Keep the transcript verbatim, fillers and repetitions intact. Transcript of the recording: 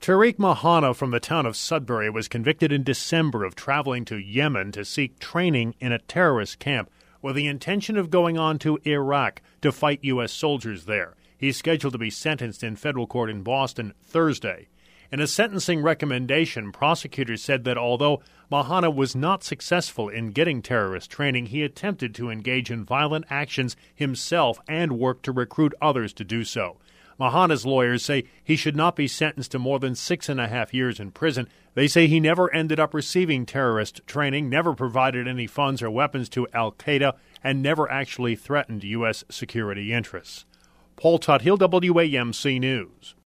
Tariq Mahana from the town of Sudbury was convicted in December of traveling to Yemen to seek training in a terrorist camp with the intention of going on to Iraq to fight U S soldiers there. He's scheduled to be sentenced in federal court in Boston Thursday. In a sentencing recommendation, prosecutors said that although Mahana was not successful in getting terrorist training, he attempted to engage in violent actions himself and worked to recruit others to do so. Mahana's lawyers say he should not be sentenced to more than six and a half years in prison. They say he never ended up receiving terrorist training, never provided any funds or weapons to al-Qaeda, and never actually threatened U S security interests. Paul Tuthill, W A M C News.